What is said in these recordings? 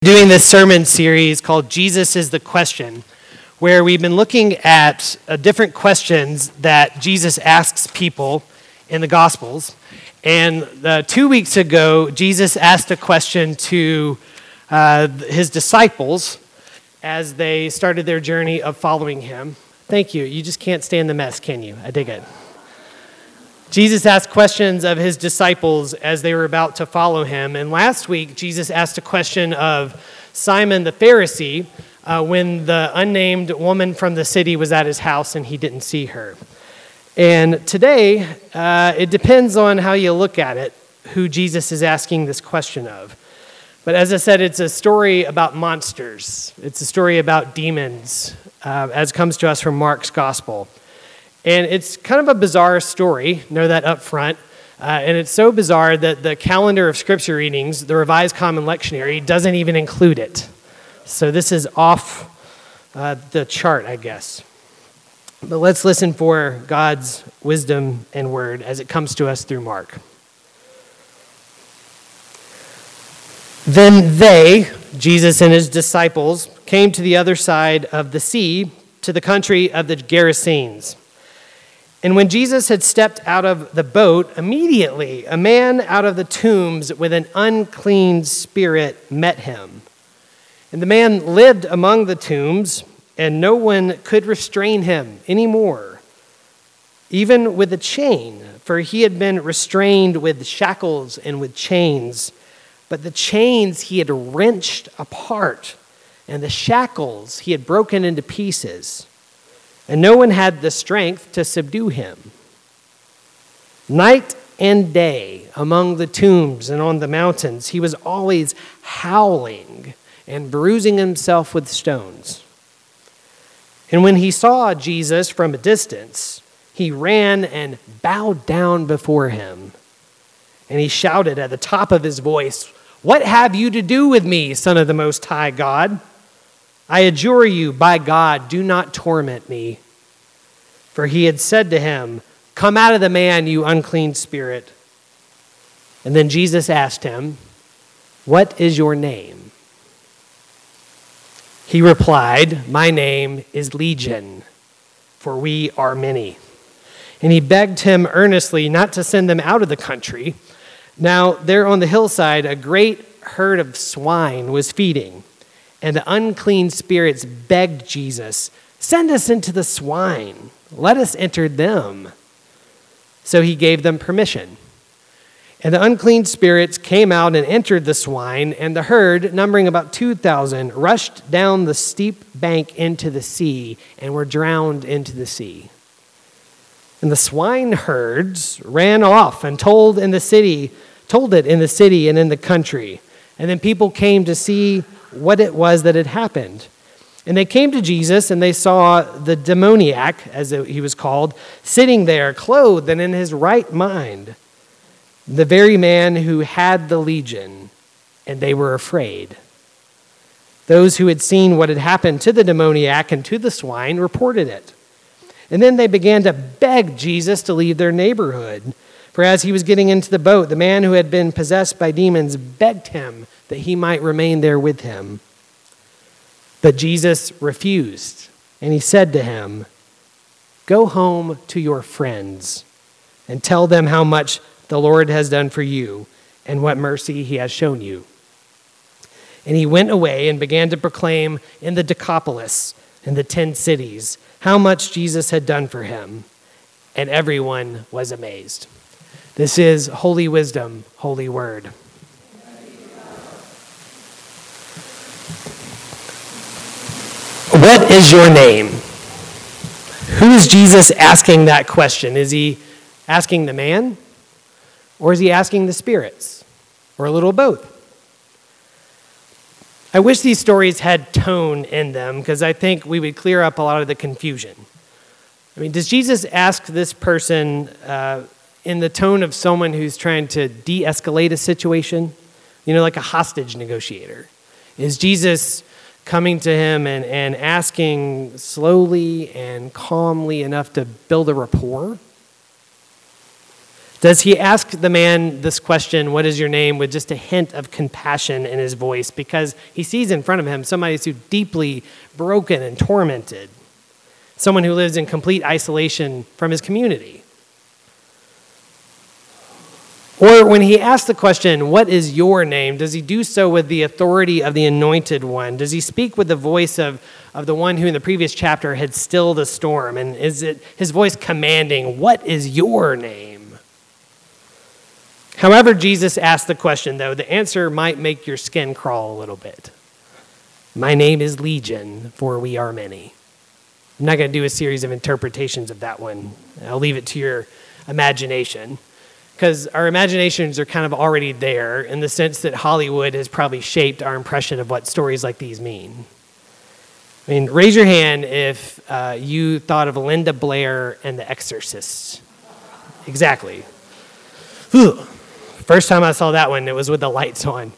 Doing this sermon series called Jesus is the Question, where we've been looking at different questions that Jesus asks people in the Gospels. And 2 weeks ago, Jesus asked a question to his disciples as they started their journey of following him. Thank you. You just can't stand the mess, can you? I dig it. Jesus asked questions of his disciples as they were about to follow him. And last week, Jesus asked a question of Simon the Pharisee when the unnamed woman from the city was at his house and he didn't see her. And today, it depends on how you look at it, who Jesus is asking this question of. But as I said, it's a story about monsters. It's a story about demons, as comes to us from Mark's gospel. And it's kind of a bizarre story, know that up front. And it's so bizarre that the calendar of scripture readings, the Revised Common Lectionary, doesn't even include it. So this is off the chart, I guess. But let's listen for God's wisdom and word as it comes to us through Mark. Then they, Jesus and his disciples, came to the other side of the sea, to the country of the Gerasenes. And when Jesus had stepped out of the boat, immediately a man out of the tombs with an unclean spirit met him. And the man lived among the tombs, and no one could restrain him anymore, even with a chain, for he had been restrained with shackles and with chains. But the chains he had wrenched apart, and the shackles he had broken into pieces. And no one had the strength to subdue him. Night and day among the tombs and on the mountains, he was always howling and bruising himself with stones. And when he saw Jesus from a distance, he ran and bowed down before him. And he shouted at the top of his voice, "What have you to do with me, Son of the Most High God? I adjure you, by God, do not torment me." For he had said to him, "Come out of the man, you unclean spirit." And then Jesus asked him, "What is your name?" He replied, "My name is Legion, for we are many." And he begged him earnestly not to send them out of the country. Now there on the hillside, a great herd of swine was feeding. And the unclean spirits begged Jesus, "Send us into the swine. Let us enter them." So he gave them permission. And the unclean spirits came out and entered the swine, and the herd, numbering about 2,000, rushed down the steep bank into the sea and were drowned into the sea. And the swine herds ran off and told it in the city and in the country. And then people came to see what it was that had happened. And they came to Jesus, and they saw the demoniac, as he was called, sitting there, clothed and in his right mind, the very man who had the legion, and they were afraid. Those who had seen what had happened to the demoniac and to the swine reported it. And then they began to beg Jesus to leave their neighborhood. For as he was getting into the boat, the man who had been possessed by demons begged him that he might remain there with him. But Jesus refused, and he said to him, "Go home to your friends and tell them how much the Lord has done for you and what mercy he has shown you." And he went away and began to proclaim in the Decapolis and the 10 cities how much Jesus had done for him, and everyone was amazed. This is Holy Wisdom, Holy Word. What is your name? Who is Jesus asking that question? Is he asking the man? Or is he asking the spirits? Or a little of both? I wish these stories had tone in them because I think we would clear up a lot of the confusion. I mean, does Jesus ask this person in the tone of someone who's trying to de-escalate a situation? You know, like a hostage negotiator. Is Jesus coming to him and asking slowly and calmly enough to build a rapport? Does he ask the man this question, what is your name, with just a hint of compassion in his voice because he sees in front of him somebody who's deeply broken and tormented, someone who lives in complete isolation from his community? Or when he asks the question, what is your name, does he do so with the authority of the anointed one? Does he speak with the voice of the one who in the previous chapter had stilled a storm? And is it his voice commanding, what is your name? However Jesus asked the question, though, the answer might make your skin crawl a little bit. My name is Legion, for we are many. I'm not going to do a series of interpretations of that one. I'll leave it to your imagination, because our imaginations are kind of already there in the sense that Hollywood has probably shaped our impression of what stories like these mean. I mean, raise your hand if you thought of Linda Blair and The Exorcist. Exactly. Ugh. First time I saw that one, it was with the lights on.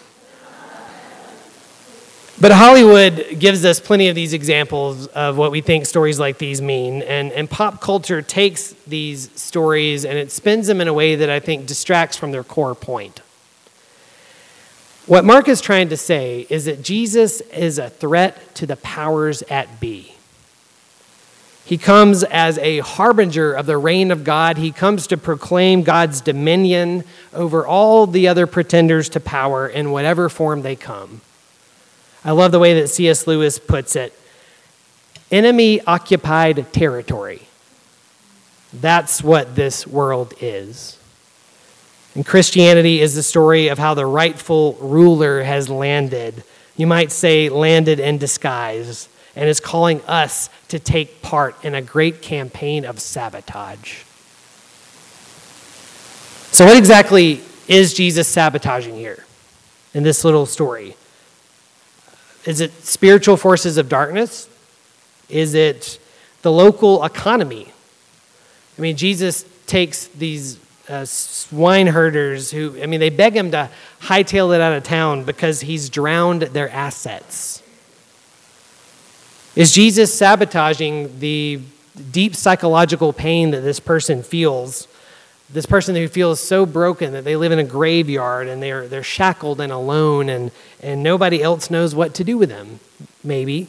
But Hollywood gives us plenty of these examples of what we think stories like these mean. And pop culture takes these stories and it spins them in a way that I think distracts from their core point. What Mark is trying to say is that Jesus is a threat to the powers at be. He comes as a harbinger of the reign of God. He comes to proclaim God's dominion over all the other pretenders to power in whatever form they come. I love the way that C.S. Lewis puts it. Enemy-occupied territory. That's what this world is. And Christianity is the story of how the rightful ruler has landed. You might say landed in disguise, and is calling us to take part in a great campaign of sabotage. So what exactly is Jesus sabotaging here in this little story? Is it spiritual forces of darkness? Is it the local economy? I mean, Jesus takes these swine herders they beg him to hightail it out of town because he's drowned their assets. Is Jesus sabotaging the deep psychological pain that this person feels? This person who feels so broken that they live in a graveyard and they're shackled and alone and nobody else knows what to do with them, maybe.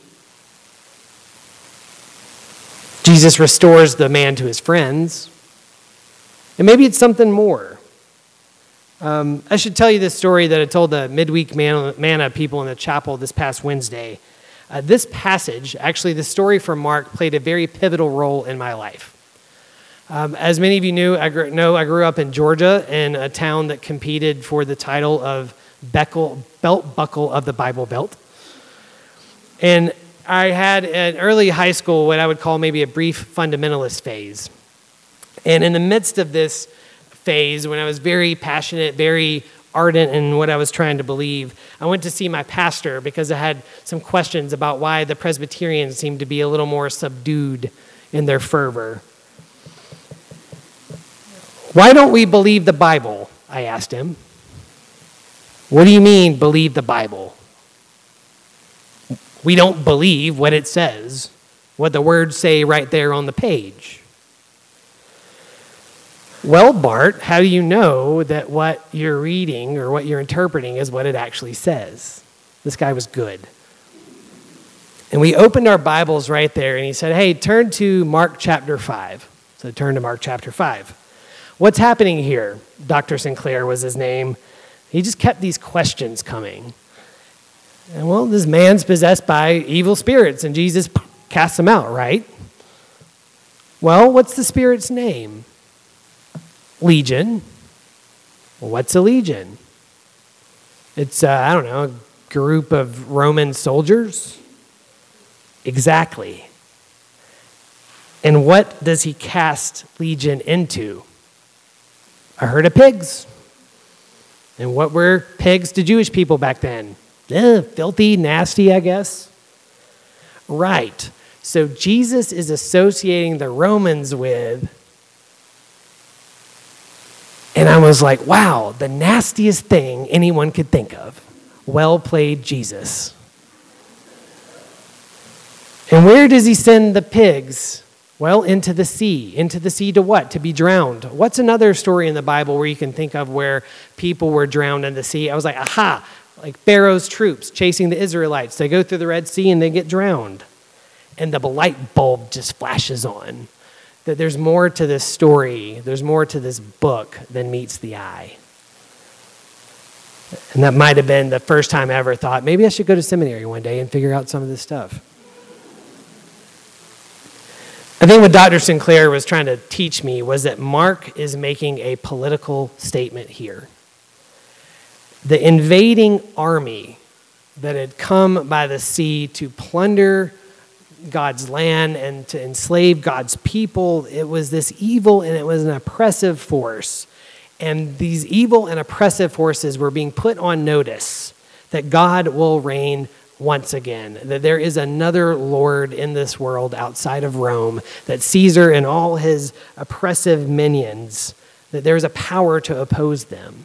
Jesus restores the man to his friends. And maybe it's something more. I should tell you this story that I told the midweek manna people in the chapel this past Wednesday. This passage, actually the story from Mark, played a very pivotal role in my life. As many of you I grew up in Georgia in a town that competed for the title of Belt Buckle of the Bible Belt. And I had in early high school what I would call maybe a brief fundamentalist phase. And in the midst of this phase, when I was very passionate, very ardent in what I was trying to believe, I went to see my pastor because I had some questions about why the Presbyterians seemed to be a little more subdued in their fervor. Why don't we believe the Bible? I asked him. What do you mean, believe the Bible? We don't believe what it says, what the words say right there on the page. Well, Bart, how do you know that what you're reading or what you're interpreting is what it actually says? This guy was good. And we opened our Bibles right there, and he said, hey, turn to Mark chapter 5. So turn to Mark chapter 5. What's happening here? Dr. Sinclair was his name. He just kept these questions coming. And well, this man's possessed by evil spirits, and Jesus casts them out, right? Well, what's the spirit's name? Legion. Well, what's a legion? It's, a group of Roman soldiers? Exactly. And what does he cast Legion into? A herd of pigs. And what were pigs to Jewish people back then? Filthy, nasty, I guess. Right. So Jesus is associating the Romans with, and I was like, wow, the nastiest thing anyone could think of. Well played, Jesus. And where does he send the pigs Well, into the sea. Into the sea to what? To be drowned. What's another story in the Bible where you can think of where people were drowned in the sea? I was like, aha, like Pharaoh's troops chasing the Israelites. They go through the Red Sea and they get drowned. And the light bulb just flashes on. That there's more to this story, there's more to this book than meets the eye. And that might have been the first time I ever thought, maybe I should go to seminary one day and figure out some of this stuff. I think what Dr. Sinclair was trying to teach me was that Mark is making a political statement here. The invading army that had come by the sea to plunder God's land and to enslave God's people, it was this evil and it was an oppressive force. And these evil and oppressive forces were being put on notice that God will reign once again, that there is another Lord in this world outside of Rome, that Caesar and all his oppressive minions, that there's a power to oppose them.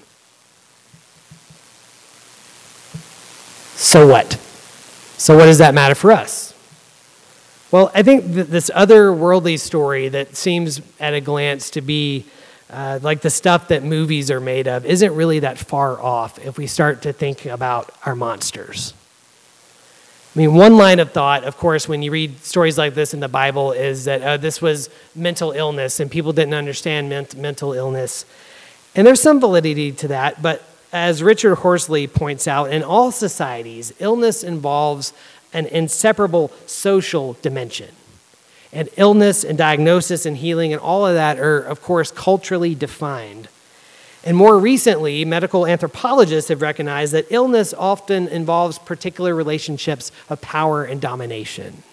So what? So what does that matter for us? Well, I think this otherworldly story that seems at a glance to be like the stuff that movies are made of isn't really that far off if we start to think about our monsters. I mean, one line of thought, of course, when you read stories like this in the Bible is that this was mental illness and people didn't understand mental illness. And there's some validity to that, but as Richard Horsley points out, in all societies, illness involves an inseparable social dimension. And illness and diagnosis and healing and all of that are, of course, culturally defined. And more recently, medical anthropologists have recognized that illness often involves particular relationships of power and domination.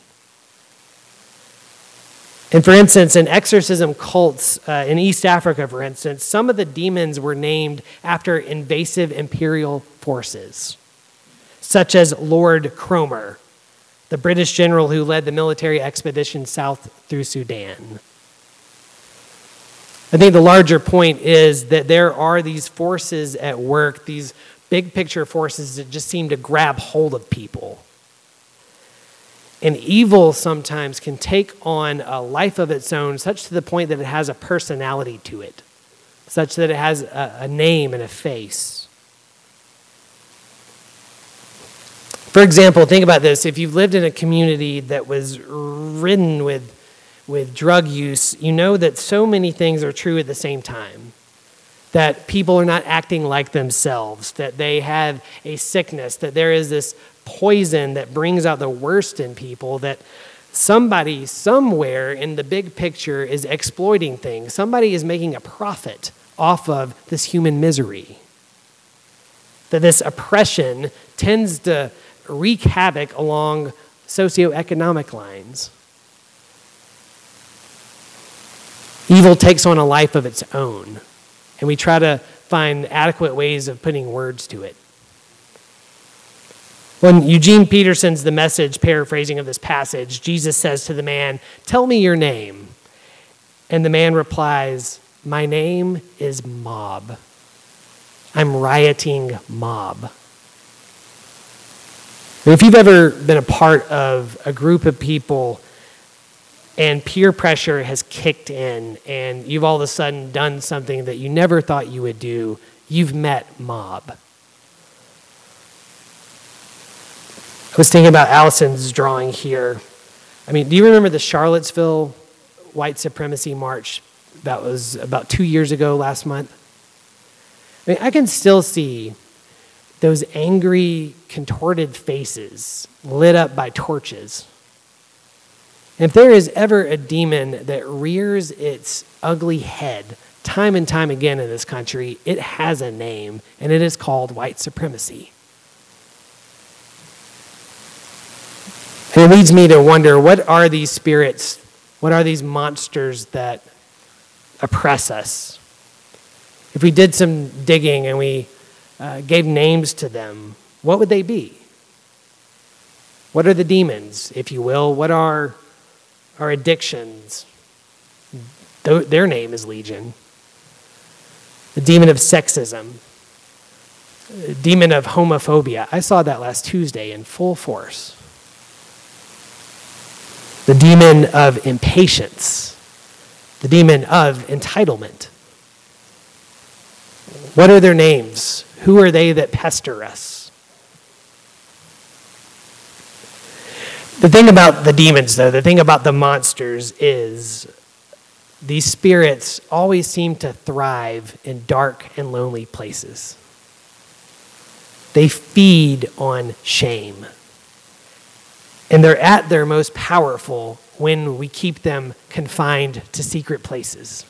And for instance, in exorcism cults in East Africa, for instance, some of the demons were named after invasive imperial forces, such as Lord Cromer, the British general who led the military expedition south through Sudan. I think the larger point is that there are these forces at work, these big picture forces that just seem to grab hold of people. And evil sometimes can take on a life of its own, such to the point that it has a personality to it, such that it has a name and a face. For example, think about this. If you've lived in a community that was ridden with drug use, you know that so many things are true at the same time. That people are not acting like themselves, that they have a sickness, that there is this poison that brings out the worst in people, that somebody somewhere in the big picture is exploiting things. Somebody is making a profit off of this human misery. That this oppression tends to wreak havoc along socioeconomic lines. Evil takes on a life of its own, and we try to find adequate ways of putting words to it. When Eugene Peterson's The Message paraphrasing of this passage, Jesus says to the man, "Tell me your name." And the man replies, "My name is Mob. I'm rioting mob." If you've ever been a part of a group of people and peer pressure has kicked in and you've all of a sudden done something that you never thought you would do, you've met mob. I was thinking about Allison's drawing here. I mean, do you remember the Charlottesville white supremacy march that was about 2 years ago last month? I mean, I can still see those angry, contorted faces lit up by torches. If there is ever a demon that rears its ugly head time and time again in this country, it has a name, and it is called white supremacy. And it leads me to wonder, what are these spirits, what are these monsters that oppress us? If we did some digging and we gave names to them, what would they be? What are the demons, if you will? What are our addictions? Their name is Legion. The demon of sexism. The demon of homophobia. I saw that last Tuesday in full force. the demon of impatience, the demon of entitlement. What are their names? Who are they that pester us? The thing about the demons, though, the thing about the monsters is these spirits always seem to thrive in dark and lonely places. They feed on shame. And they're at their most powerful when we keep them confined to secret places.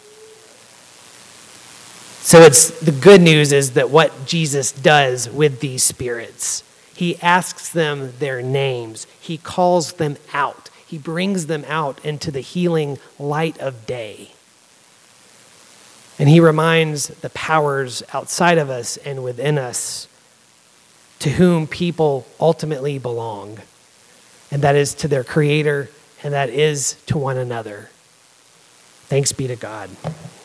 So the good news is that what Jesus does with these spirits, he asks them their names. He calls them out. He brings them out into the healing light of day. And he reminds the powers outside of us and within us to whom people ultimately belong. And that is to their Creator, and that is to one another. Thanks be to God.